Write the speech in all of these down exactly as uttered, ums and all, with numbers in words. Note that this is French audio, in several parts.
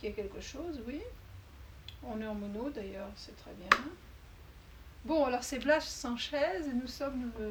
qu'il y a quelque chose, oui. On est en mono d'ailleurs, c'est très bien. Bon, alors c'est Blanche Sanchez et nous sommes le,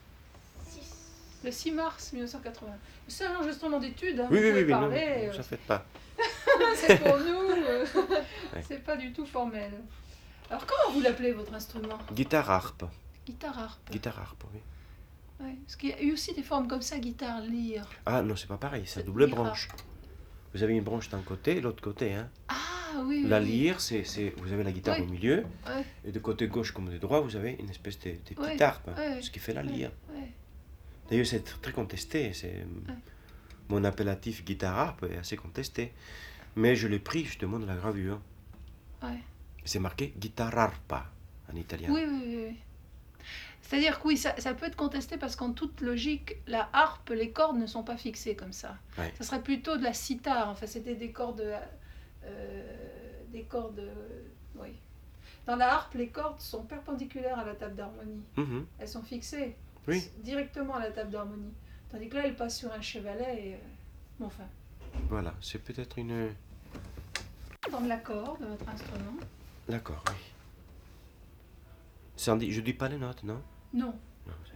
le six mars mille neuf cent quatre-vingts. C'est un enregistrement d'études, hein, Oui, vous oui, pouvez oui, parler. mais ne euh, vous en faites pas. c'est pour nous, euh, Ouais. c'est pas du tout formel. Alors comment vous l'appelez votre instrument? Guitare harpe. Guitare harpe. Guitare harpe, oui. Ouais, parce qu'il y a eu aussi des formes comme ça, guitare lyre. Ah non, c'est pas pareil, c'est C'est double lyra. branche. Vous avez une branche d'un côté et l'autre côté. Hein. Ah oui, La oui, oui. lyre, c'est, c'est, vous avez la guitare Oui. au milieu, Ouais, et de côté gauche comme de droit, vous avez une espèce de, de petite Ouais, harpe, ouais, ce qui fait la ouais, lyre. ouais. D'ailleurs, c'est tr- très contesté. C'est, mon appellatif guitare harpe est assez contesté. Mais je l'ai pris justement de la gravure. Ouais. C'est marqué guitare harpa en italien. Oui, oui, oui, oui. C'est-à-dire que oui, ça, ça peut être contesté parce qu'en toute logique, la harpe, les cordes ne sont pas fixées comme ça. Ouais. Ça serait plutôt de la cithare. Enfin, c'était des cordes, euh, des cordes, euh, oui. Dans la harpe, les cordes sont perpendiculaires à la table d'harmonie. Mhm. Elles sont fixées Oui. directement à la table d'harmonie. Tandis que là, elles passent sur un chevalet. Et, euh, bon, enfin, Voilà, c'est peut-être une... dans l'accord de votre instrument. D'accord, oui. Ça en dit- je dis pas les notes, non? Non. Non, c'est...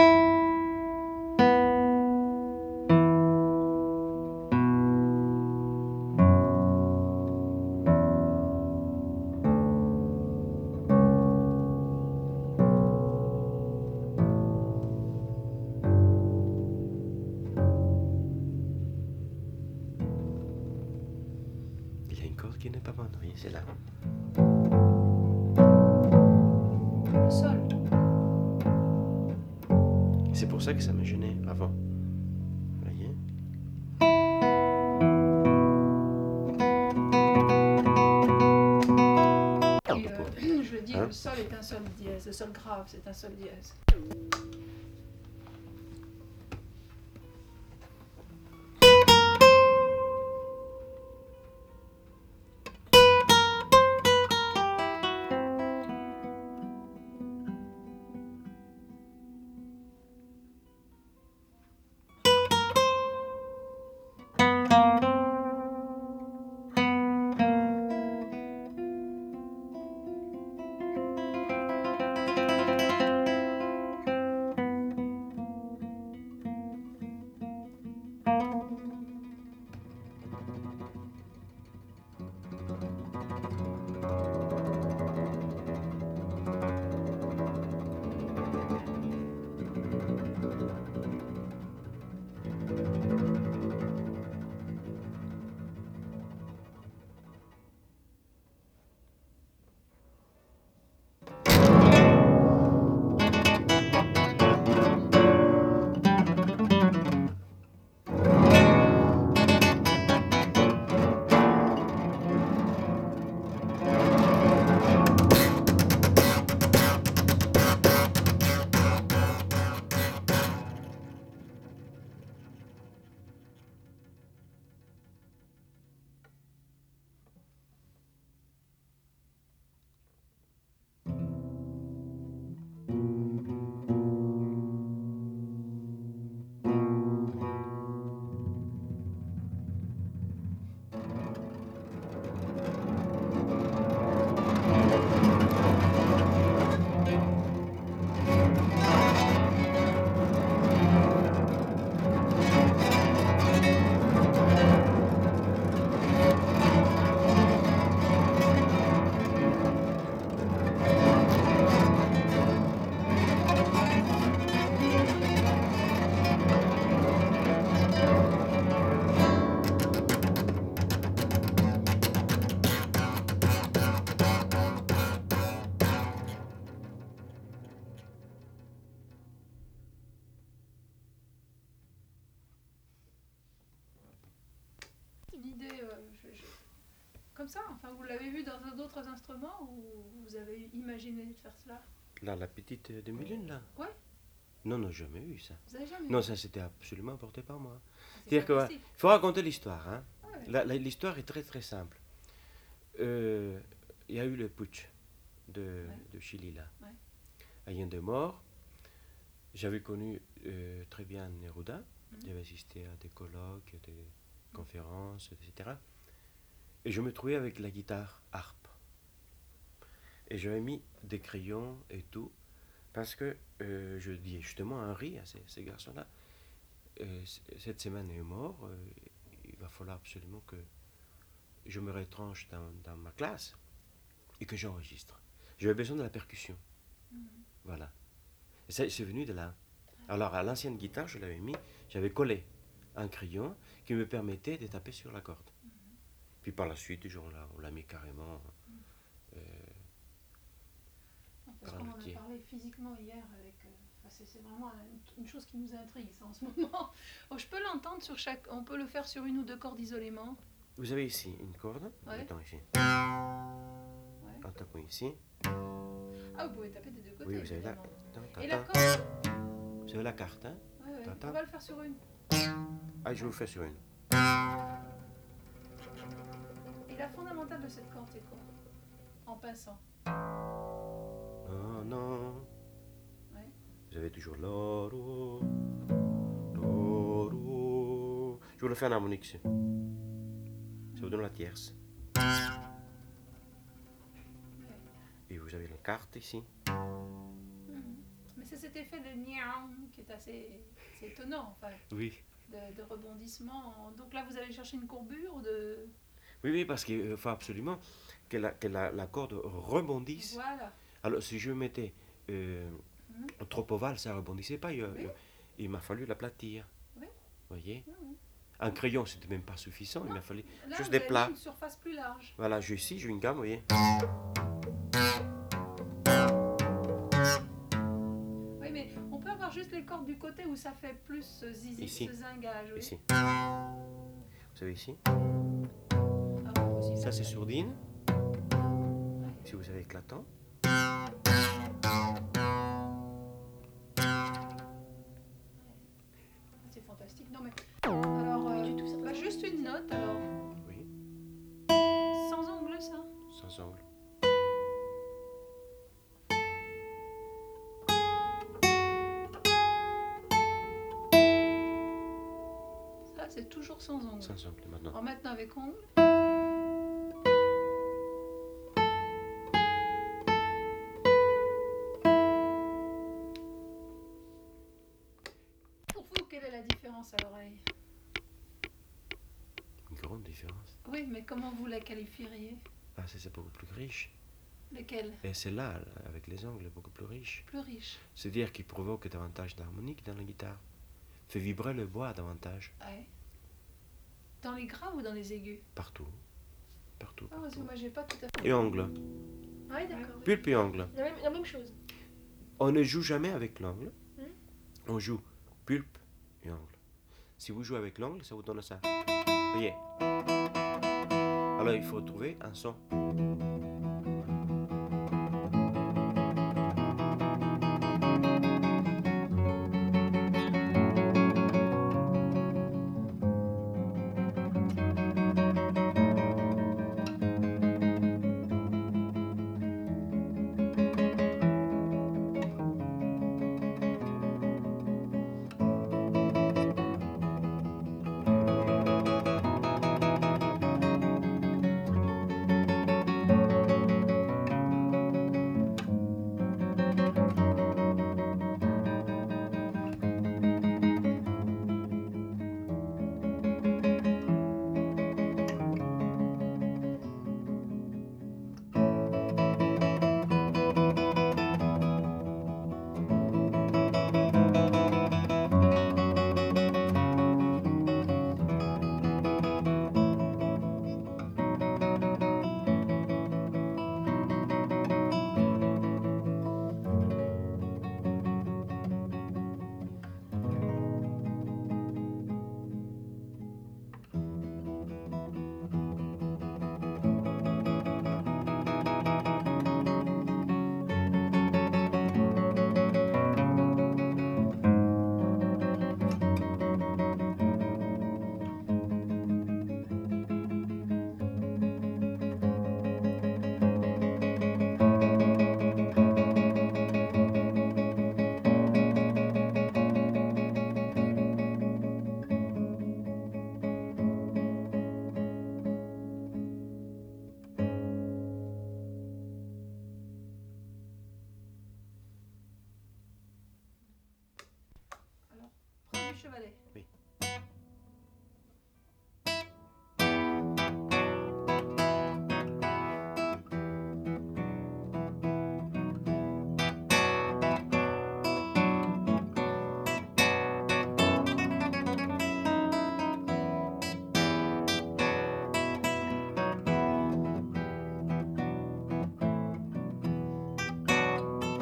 Il y a une corde qui n'est pas bonne, oui, c'est là. Le sol. C'est pour ça que ça me gênait avant. Vous voyez? Et, euh, je le dis, Hein? le sol est un sol dièse. Le sol grave, c'est un sol dièse. Une idée, euh, je- je- comme ça, enfin, vous l'avez vu dans d'autres instruments ou vous avez imaginé de faire cela? Là, la petite demi-lune, là? Ouais. Non, non, jamais eu ça. Vous avez jamais Non, vu? ça c'était absolument apporté par moi. C'est C'est-à-dire qu'il fantastique. faut raconter l'histoire. Hein. Ouais. La- la- l'histoire est très très simple. Euh, Il y a eu le putsch de, Ouais. de Chili, là. Ouais. Allende est mort. J'avais connu euh, très bien Neruda. Mhm. J'avais assisté à des colloques, des conférences, et cetera. Et je me trouvais avec la guitare harpe. Et j'avais mis des crayons et tout, parce que euh, je dis justement à Henri, à ces, ces garçons-là, euh, cette semaine est mort, euh, il va falloir absolument que je me retranche dans, dans ma classe et que j'enregistre. J'avais besoin de la percussion. Mmh. Voilà. Et ça, c'est venu de là. Alors, à l'ancienne guitare, je l'avais mis, j'avais collé un crayon qui me permettait de taper sur la corde. Mmh. Puis par la suite, on l'a, on l'a mis carrément. Mmh. Euh, Parce qu'on en a parlé physiquement hier avec. Euh, enfin, c'est, c'est vraiment une, une chose qui nous intrigue, ça, en ce moment. Oh, je peux l'entendre sur chaque. On peut le faire sur une ou deux cordes isolément. Vous avez ici une corde. Ouais. Attends, ici. Ouais. En tapant ici. Ah, vous pouvez taper des deux côtés. Oui, vous avez la. Attends, attends, Et la corde. Vous avez la carte, hein. Ouais, ouais. On va le faire sur une. Ah, je vous le fais sur une. Et la fondamentale de cette corde, c'est quoi? En pinçant. Non, non. Ouais. Vous avez toujours l'oro. L'oro. Je vous le fais en harmonique ici. Ça vous donne la tierce. Ouais. Et vous avez la carte ici. Mmh. Mais c'est cet effet de niang qui est assez, assez étonnant, enfin. Oui. De, de rebondissement. Donc là, vous allez chercher une courbure de... Oui, oui, parce qu'il faut absolument que la, que la, la corde rebondisse. Voilà. Alors, si je mettais euh, mmh. trop ovale, ça ne rebondissait pas. Il, oui. il, il m'a fallu l'aplatir. Oui. Vous voyez? Mmh. Un crayon, c'était même pas suffisant. Non. Il m'a fallu là, juste des plats. Une surface plus large. Voilà, j'ai ici, j'ai une gamme, vous voyez. Oui, mais on peut avoir juste les cordes du côté où ça fait plus ce zizi, ici. ce zingage. Oui. Ici. Vous savez ici. Ah, aussi, ça, c'est sourdine. Ouais. Si vous avez éclatant. C'est fantastique. Non, mais. Alors, euh, du tout, ça bah, juste une note, alors. Oui. Sans angle, ça? Sans angle. Ça, c'est toujours sans angle. Sans angle, maintenant. Alors, maintenant, avec ongle. Pour vous, quelle est la différence à l'oreille? Une grande différence. Oui, mais comment vous la qualifieriez? Ah, c'est, c'est beaucoup plus riche. Lesquelles? Et celle-là, avec les angles, beaucoup plus riche. Plus riche. C'est-à-dire qu'il provoque davantage d'harmonique dans la guitare. Fait vibrer le bois davantage. Ouais. Dans les graves ou dans les aigus? Partout. Partout. Ah, partout. parce que moi, j'ai pas tout à fait. Et angle. Oui, d'accord. Pulpe et angle. La même, la même chose. On ne joue jamais avec l'angle. Hmm? On joue pulpe et angle. Si vous jouez avec l'angle, ça vous donne ça. Vous voyez? Alors il faut trouver un son.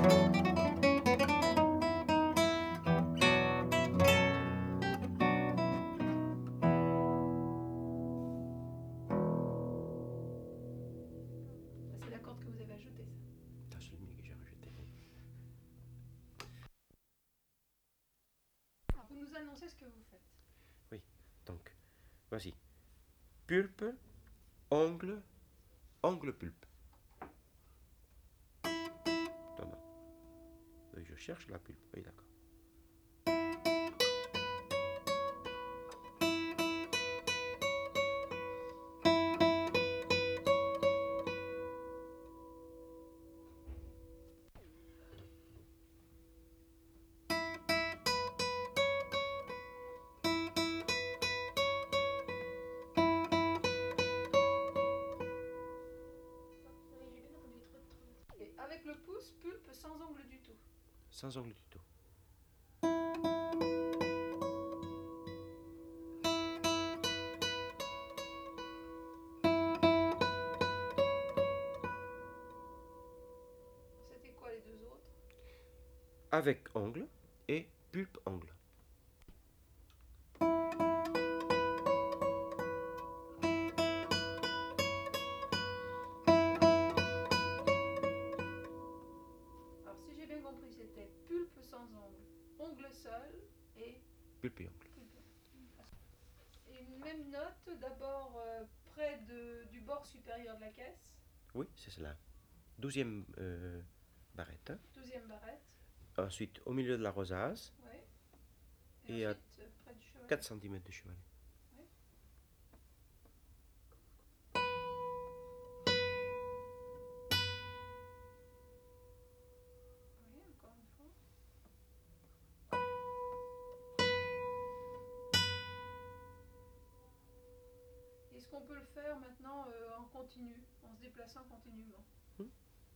C'est la corde que vous avez ajoutée, ça. Ça, c'est le mien que j'ai rajouté. Alors, vous nous annoncez ce que vous faites. Donc, voici. Pulpe, ongle, ongle pulpe. Non, non. Euh, Je cherche la pulpe. Oui, d'accord. Oui, j'ai bien entendu trop de trop. Et avec le pouce, pulpe sans ongle du tout. Sans ongle du tout. C'était quoi les deux autres? Avec ongle et pulpe ongle. Alors si j'ai bien compris, c'était pulpe sans ongle, ongle seul et Pulpe et ongle. pulpe. Et une même note, d'abord euh, près de, du bord supérieur de la caisse, Oui, c'est cela. Douzième euh, barrette. douzième barrette, Ensuite, au milieu de la rosace, ouais. Et Et à ensuite euh, près du cheval. quatre centimètres de chevalet. Oui, encore une fois. Est-ce qu'on peut le faire maintenant euh, en continu, en se déplaçant continuellement? Hmm.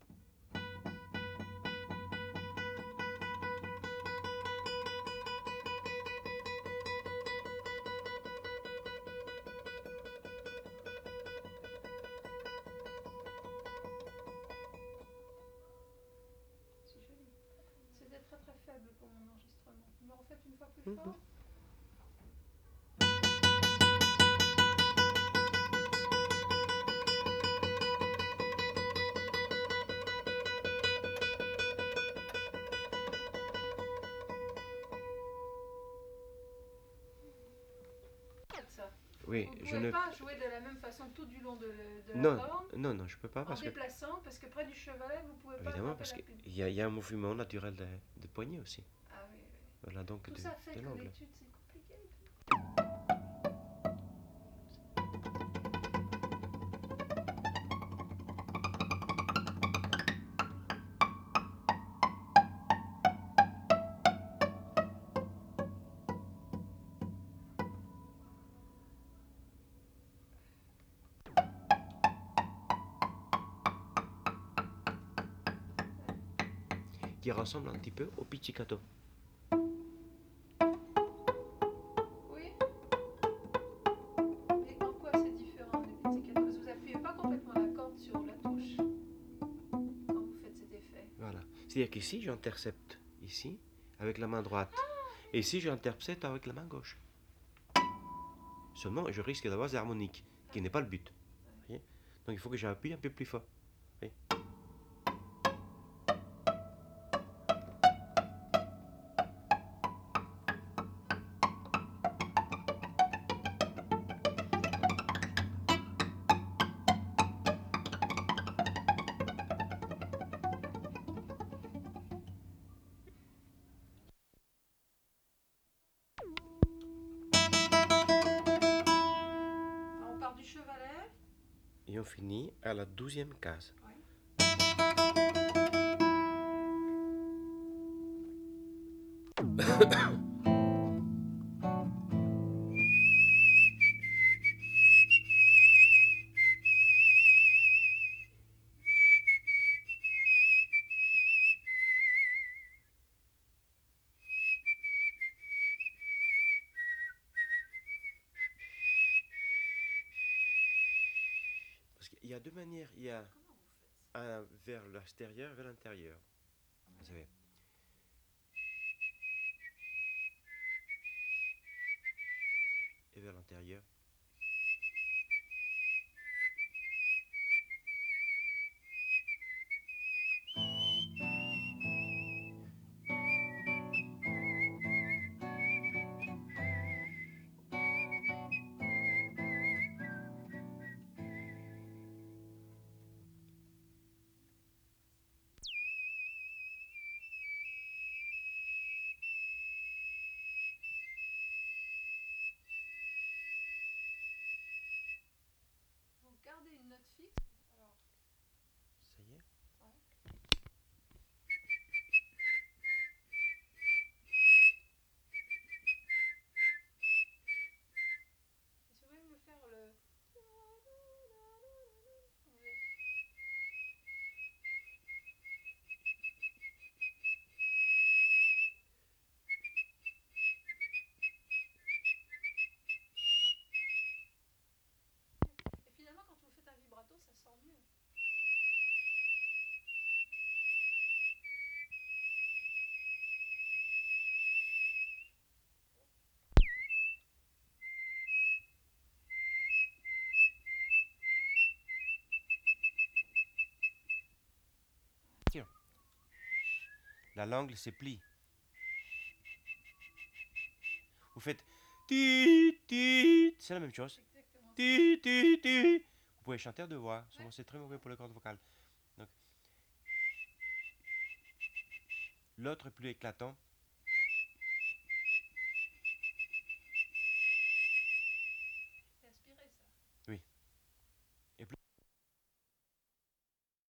C'est joli. C'était très très faible pour mon enregistrement. Vous me refaites une fois plus Mhm. fort? Ça. Oui, Vous ne je pouvez ne. pas jouer de la même façon tout du long de, de la Non, corne non, non, je peux pas en parce que. déplaçant, parce que près du chevalet, vous pouvez pas Évidemment, attraper parce la qu'il pulpe. y, a- y a un mouvement naturel de, de poignet aussi. Ah oui, oui. Voilà donc Tout de, ça fait de que l'angle. l'étude c'est compliqué. Qui ressemble un petit peu au pizzicato. Oui. Mais en quoi c'est différent des pizzicato? Parce que vous appuyez pas complètement la corde sur la touche quand vous faites cet effet. Voilà. C'est-à-dire qu'ici, j'intercepte ici avec la main droite. Et ici, j'intercepte avec la main gauche. Seulement, je risque d'avoir des harmoniques, qui n'est pas le but. Voyez. Donc il faut que j'appuie un peu plus fort. Voyez. Alors, on part du chevalet. Et on finit à la douzième case. Ouais. Parce qu'il y a deux manières. Il y a Comment vous faites ça? un vers l'extérieur et vers l'intérieur. ça fait. Et vers l'intérieur. Vous gardez une note fixe. Alors, Ça y est. ouais. Est-ce que vous pouvez me faire le. Et finalement, quand vous faites un vibrato, ça sort mieux. Tiens. La langue se plie. Vous faites ti ti. C'est la même chose. Exactement. Ti ti ti. Vous pouvez chanter à deux voix. Seulement c'est très mauvais pour les cordes vocales. Donc l'autre est plus éclatant. C'est aspiré ça. Oui. Et plus